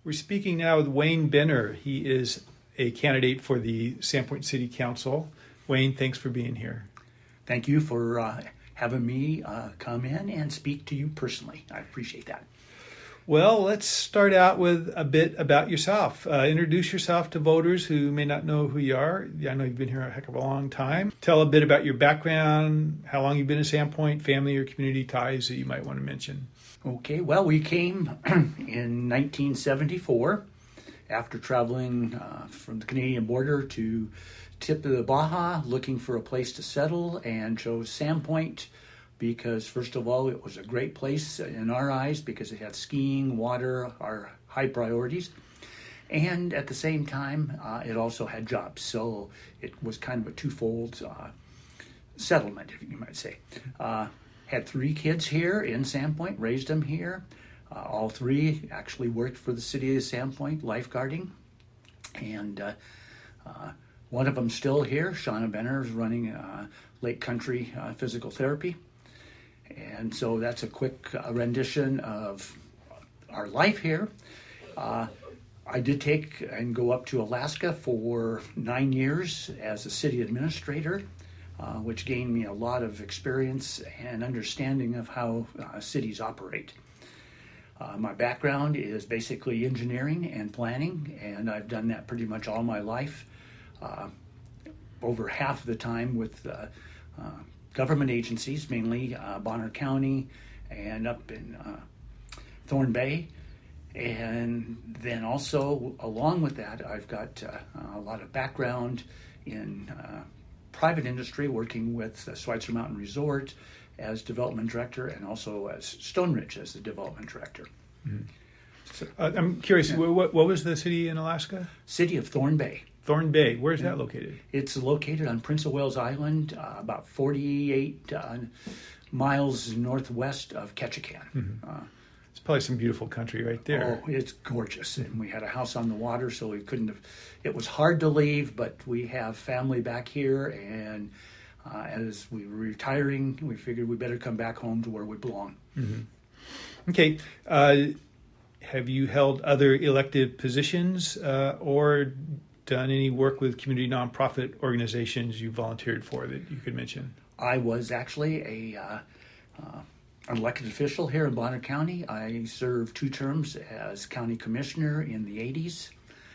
We're speaking now with Wayne Benner. He is a candidate for the Sandpoint City Council. Wayne, thanks for being here. Thank you for having me come in and speak to you personally. I appreciate that. Well, let's start out with a bit about yourself. Introduce yourself to voters who may not know who you are. I know you've been here a heck of a long time. Tell a bit about your background, how long you've been in Sandpoint, family or community ties that you might want to mention. Okay, well, we came in 1974 after traveling from the Canadian border to tip of the Baja, looking for a place to settle, and chose Sandpoint because, first of all, it was a great place in our eyes because it had skiing, water, our high priorities, and at the same time, it also had jobs. So it was kind of a twofold settlement, if you might say. Had 3 kids here in Sandpoint, raised them here. All 3 actually worked for the city of Sandpoint, lifeguarding. And one of them still here, Shauna Benner, is running Lake Country Physical Therapy. And so that's a quick rendition of our life here. I did take and go up to Alaska for 9 years as a city administrator, which gained me a lot of experience and understanding of how cities operate. My background is basically engineering and planning, and I've done that pretty much all my life. Over half of the time with government agencies, mainly Bonner County and up in Thorne Bay. And then also, along with that, I've got a lot of background in private industry, working with Schweitzer Mountain Resort as development director and also as Stone Ridge as the development director. Mm-hmm. So, I'm curious, yeah. What was the city in Alaska? City of Thorne Bay. Thorne Bay. Where is that located? It's located on Prince of Wales Island, about 48 miles northwest of Ketchikan. Mm-hmm. It's probably some beautiful country right there. Oh, it's gorgeous. And we had a house on the water, so we couldn't have... It was hard to leave, but we have family back here, and as we were retiring, we figured we better come back home to where we belong. Mm-hmm. Okay. Have you held other elected positions or done any work with community nonprofit organizations you volunteered for that you could mention? I was actually an elected official here in Bonner County. I served 2 terms as county commissioner in the 80s.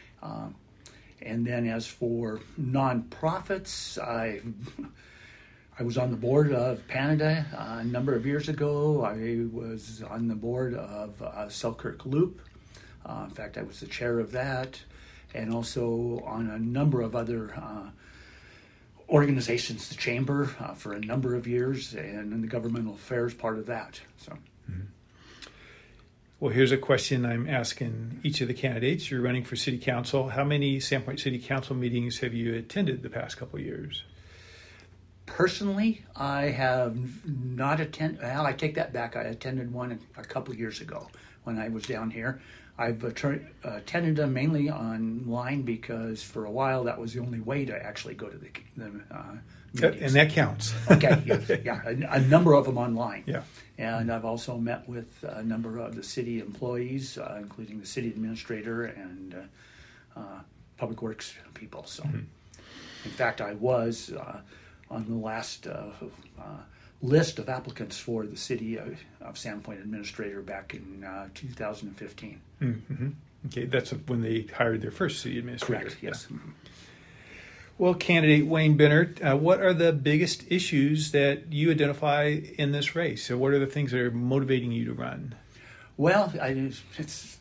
And then as for nonprofits, I was on the board of Canada a number of years ago. I was on the board of Selkirk Loop. In fact, I was the chair of that, and also on a number of other organizations, the Chamber for a number of years, and in the governmental affairs part of that. So, mm-hmm. Well, here's a question I'm asking each of the candidates. You're running for city council. How many Sandpoint City Council meetings have you attended the past couple of years? Personally, I have not attended. Well, I take that back. I attended one a couple of years ago when I was down here. I've attended them mainly online because for a while that was the only way to actually go to the meetings. And that counts. Okay, yeah, a number of them online. Yeah. And I've also met with a number of the city employees, including the city administrator and public works people. So, mm-hmm. In fact, I was on the last list of applicants for the city of Sandpoint administrator back in 2015. Mm-hmm. Okay, that's when they hired their first city administrator. Correct, yes. Yeah. Well, candidate Wayne Benner, what are the biggest issues that you identify in this race? So what are the things that are motivating you to run? Well, it's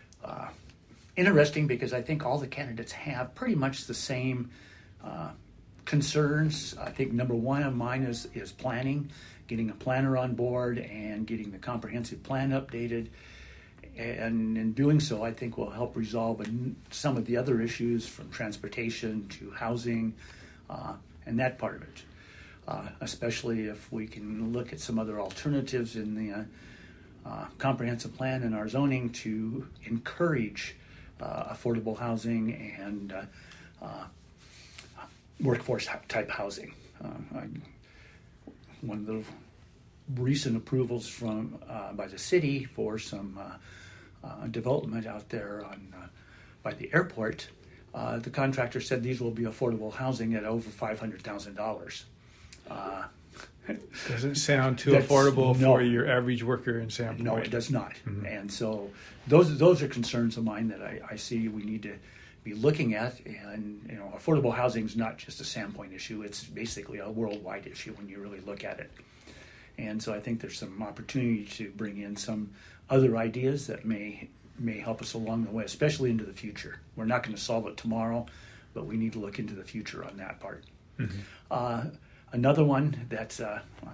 interesting because I think all the candidates have pretty much the same concerns. I think number one of mine is planning, getting a planner on board and getting the comprehensive plan updated. And in doing so, I think will help resolve some of the other issues from transportation to housing and that part of it, especially if we can look at some other alternatives in the comprehensive plan and our zoning to encourage affordable housing and workforce type housing. One of the recent approvals from by the city for some development out there by the airport, the contractor said these will be affordable housing at over $500,000. Doesn't sound too affordable for your average worker in Sandpoint. No, it does not. Mm-hmm. And so those are concerns of mine that I see we need to be looking at. And affordable housing is not just a Sandpoint issue; it's basically a worldwide issue when you really look at it. And so I think there's some opportunity to bring in some other ideas that may help us along the way, especially into the future. We're not going to solve it tomorrow, but we need to look into the future on that part. Mm-hmm. Another one that's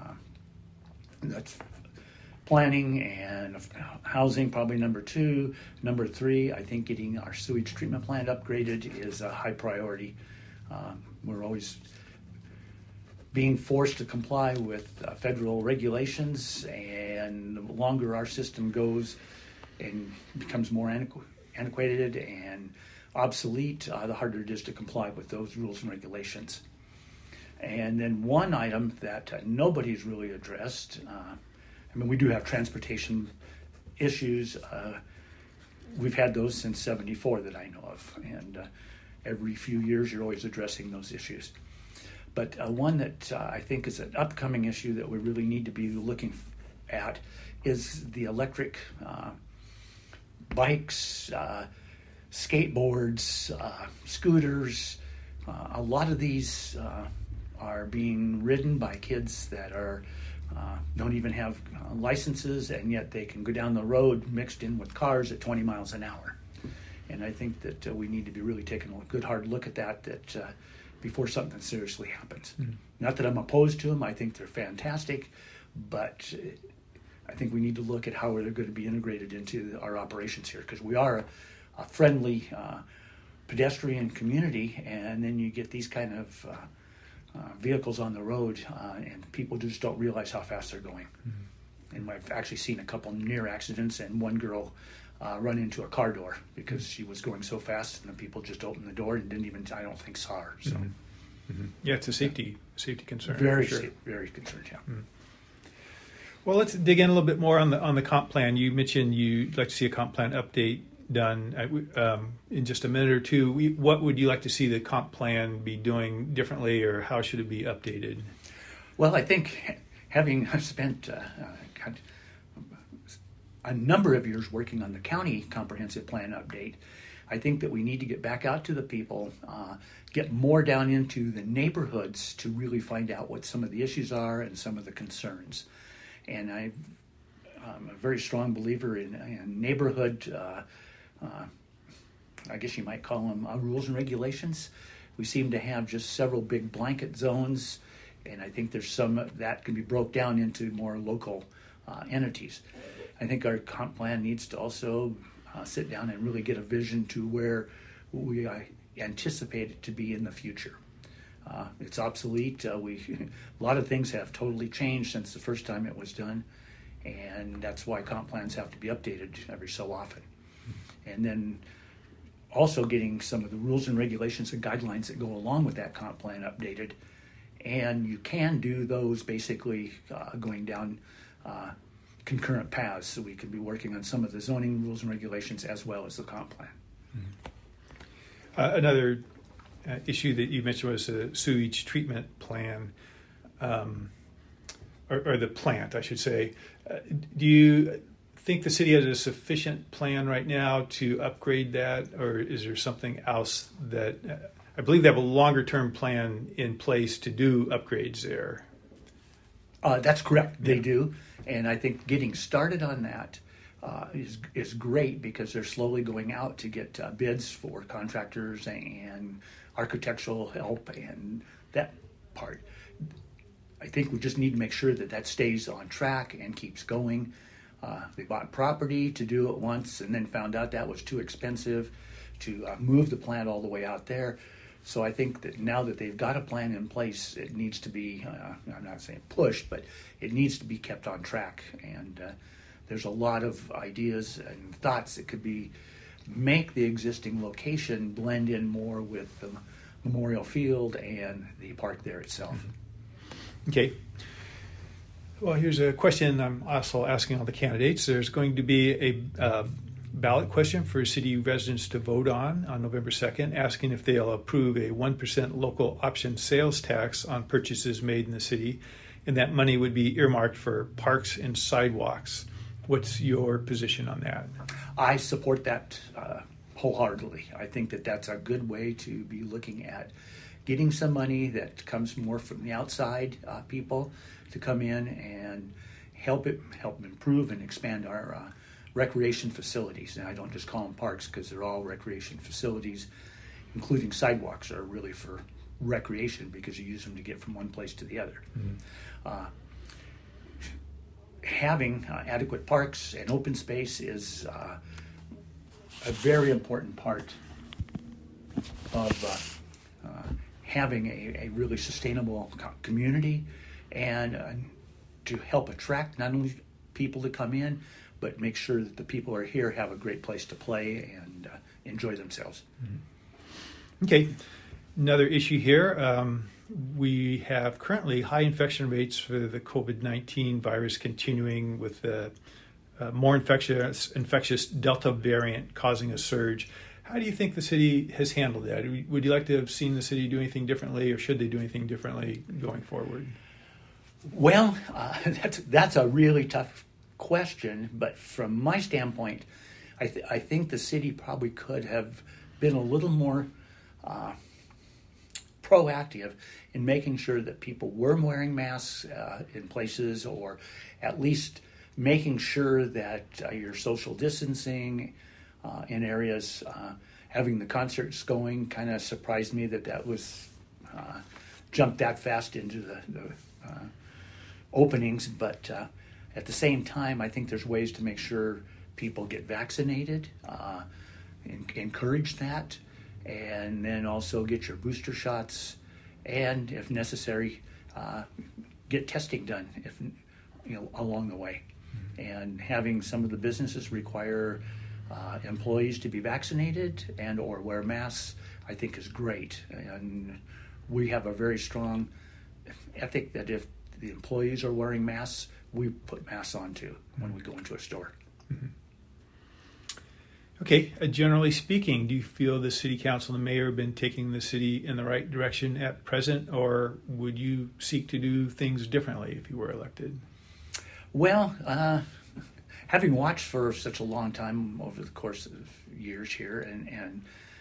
planning and housing, probably number 2. Number 3, I think getting our sewage treatment plant upgraded is a high priority. We're always being forced to comply with federal regulations, and the longer our system goes and becomes more antiquated and obsolete, the harder it is to comply with those rules and regulations. And then one item that nobody's really addressed, we do have transportation issues. We've had those since '74 that I know of, and every few years you're always addressing those issues. But one that I think is an upcoming issue that we really need to be looking at is the electric bikes, skateboards, scooters. A lot of these are being ridden by kids that don't even have licenses, and yet they can go down the road mixed in with cars at 20 miles an hour. And I think that we need to be really taking a good hard look at that before something seriously happens. Mm-hmm. Not that I'm opposed to them. I think they're fantastic, but I think we need to look at how they're going to be integrated into our operations here, because we are a friendly pedestrian community, and then you get these kind of vehicles on the road, and people just don't realize how fast they're going. Mm-hmm. And I've actually seen a couple near accidents, and one girl run into a car door because she was going so fast, and the people just opened the door and didn't even, I don't think, saw her. So, mm-hmm. Mm-hmm. Yeah, it's a safety concern. Very, sure. Very concerned. Yeah. Mm-hmm. Well, let's dig in a little bit more on the comp plan. You mentioned you'd like to see a comp plan update done in just a minute or two. What would you like to see the comp plan be doing differently, or how should it be updated? Well, I think having spent a number of years working on the county comprehensive plan update, I think that we need to get back out to the people, get more down into the neighborhoods to really find out what some of the issues are and some of the concerns. And I'm a very strong believer in neighborhood, I guess you might call them rules and regulations. We seem to have just several big blanket zones, and I think there's some that can be broke down into more local entities. I think our comp plan needs to also sit down and really get a vision to where we anticipate it to be in the future. It's obsolete. A lot of things have totally changed since the first time it was done, and that's why comp plans have to be updated every so often. And then also getting some of the rules and regulations and guidelines that go along with that comp plan updated. And you can do those basically going down concurrent paths, so we could be working on some of the zoning rules and regulations as well as the comp plan. Mm-hmm. Another issue that you mentioned was the sewage treatment plan, or the plant, I should say. Do you think the city has a sufficient plan right now to upgrade that, or is there something else that I believe they have a longer term plan in place to do upgrades there? That's correct. They do. And I think getting started on that is great, because they're slowly going out to get bids for contractors and architectural help and that part. I think we just need to make sure that stays on track and keeps going. They bought property to do it once and then found out that was too expensive to move the plant all the way out there. So I think that now that they've got a plan in place, it needs to be, I'm not saying pushed, but it needs to be kept on track. And there's a lot of ideas and thoughts that could make the existing location blend in more with the Memorial Field and the park there itself. Mm-hmm. Okay. Well, here's a question I'm also asking all the candidates. There's going to be a ballot question for city residents to vote on November 2nd, asking if they'll approve a 1% local option sales tax on purchases made in the city, and that money would be earmarked for parks and sidewalks. What's your position on that? I support that wholeheartedly. I think that that's a good way to be looking at getting some money that comes more from the outside people to come in and help improve and expand our recreation facilities. And I don't just call them parks because they're all recreation facilities, including sidewalks are really for recreation because you use them to get from one place to the other. Mm-hmm. Having adequate parks and open space is a very important part of having a really sustainable community and to help attract not only people to come in, but make sure that the people who are here have a great place to play and enjoy themselves. Mm-hmm. Okay, another issue here. We have currently high infection rates for the COVID-19 virus, continuing with the more infectious Delta variant causing a surge. How do you think the city has handled that? Would you like to have seen the city do anything differently, or should they do anything differently going forward? Well, that's a really tough question, but from my standpoint, I think the city probably could have been a little more proactive in making sure that people were wearing masks in places, or at least making sure that you're social distancing in areas. Having the concerts going kind of surprised me that was jumped that fast into the openings, but at the same time, I think there's ways to make sure people get vaccinated, encourage that, and then also get your booster shots, and if necessary, get testing done along the way. And having some of the businesses require employees to be vaccinated and or wear masks, I think is great. And we have a very strong ethic that if the employees are wearing masks, we put masks on too when we go into a store. Mm-hmm. Okay, generally speaking, do you feel the city council and the mayor have been taking the city in the right direction at present, or would you seek to do things differently if you were elected? Well, having watched for such a long time over the course of years here, and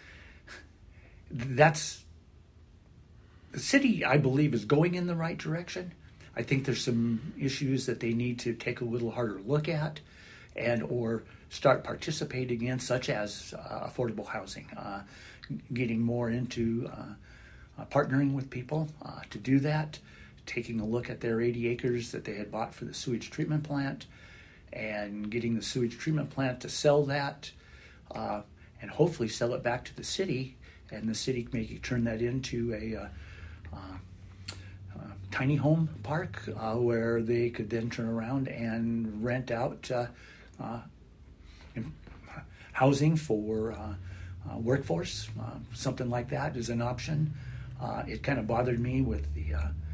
that's the city, I believe, is going in the right direction. I think there's some issues that they need to take a little harder look at and or start participating in, such as affordable housing, getting more into partnering with people to do that, taking a look at their 80 acres that they had bought for the sewage treatment plant and getting the sewage treatment plant to sell that and hopefully sell it back to the city, and the city maybe turn that into a tiny home park where they could then turn around and rent out housing for workforce. Something like that is an option. It kind of bothered me with the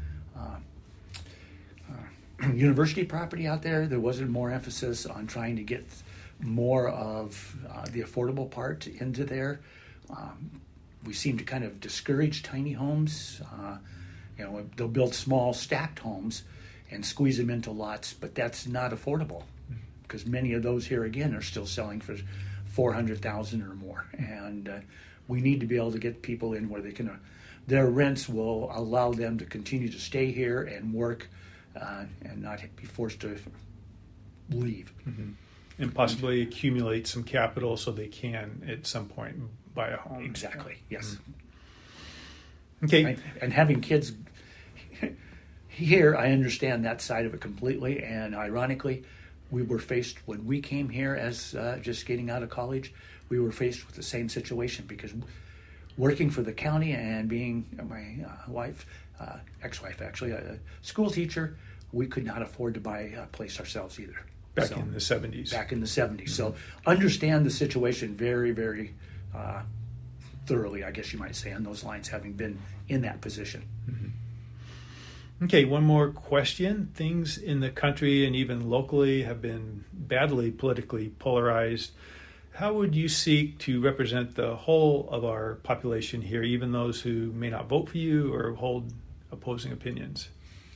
university property out there. There wasn't more emphasis on trying to get more of the affordable part into there. We seem to kind of discourage tiny homes. They'll build small stacked homes and squeeze them into lots, but that's not affordable because many of those here again are still selling for $400,000 or more, and we need to be able to get people in where they can. Their rents will allow them to continue to stay here and work, and not be forced to leave. Mm-hmm. And possibly accumulate some capital so they can at some point buy a home. Exactly. Yes. Mm-hmm. Okay. And having kids here, I understand that side of it completely. And ironically, we were faced when we came here as just getting out of college. We were faced with the same situation because working for the county and being my ex-wife actually, a school teacher, we could not afford to buy a place ourselves either. Back in the 70s. Back in the 70s. Mm-hmm. So understand the situation very, very thoroughly, I guess you might say, on those lines, having been in that position. Mm-hmm. Okay, one more question. Things in the country and even locally have been badly politically polarized. How would you seek to represent the whole of our population here, even those who may not vote for you or hold opposing opinions?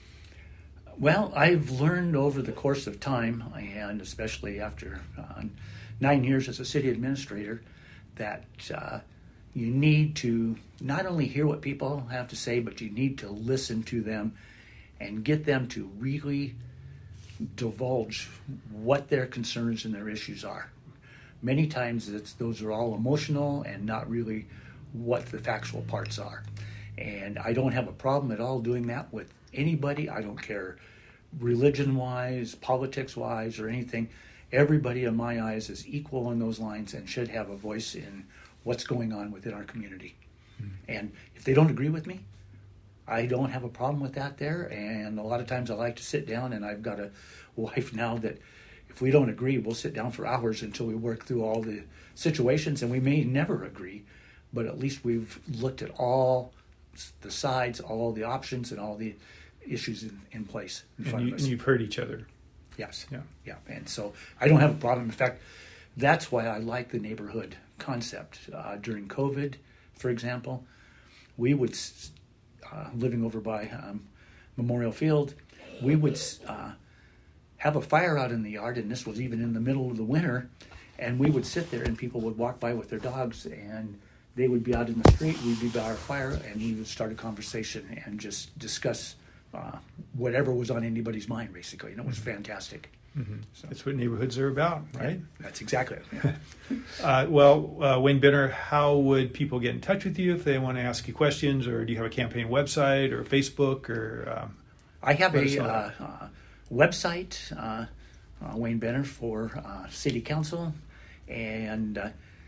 Well, I've learned over the course of time, and especially after 9 years as a city administrator, that you need to not only hear what people have to say, but you need to listen to them and get them to really divulge what their concerns and their issues are. Many times those are all emotional and not really what the factual parts are. And I don't have a problem at all doing that with anybody. I don't care religion-wise, politics-wise, or anything. Everybody in my eyes is equal in those lines and should have a voice in what's going on within our community. Mm-hmm. And if they don't agree with me, I don't have a problem with that there. And a lot of times I like to sit down, and I've got a wife now that if we don't agree, we'll sit down for hours until we work through all the situations, and we may never agree, but at least we've looked at all the sides, all the options, and all the issues in place in front of us. And you've heard each other. Yes. Yeah. And so I don't have a problem. In fact, that's why I like the neighborhood concept. During COVID, for example, we would, living over by Memorial Field, we would have a fire out in the yard, and this was even in the middle of the winter, and we would sit there and people would walk by with their dogs, and they would be out in the street, we'd be by our fire, and we would start a conversation and just discuss whatever was on anybody's mind, basically, and it was fantastic. Mm-hmm. So. That's what neighborhoods are about, right? Yeah, that's exactly it. Yeah. Wayne Benner, how would people get in touch with you if they want to ask you questions, or do you have a campaign website or Facebook? Or I have a website, Wayne Benner for City Council, and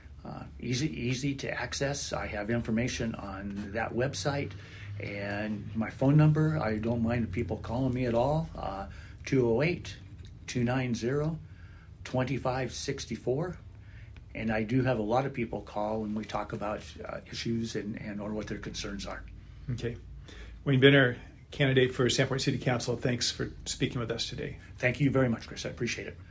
easy to access. I have information on that website, and my phone number, I don't mind people calling me at all, 208-290-2564. And I do have a lot of people call when we talk about issues and or what their concerns are. Okay. Wayne Benner, candidate for Sandpoint City Council, thanks for speaking with us today. Thank you very much, Chris. I appreciate it.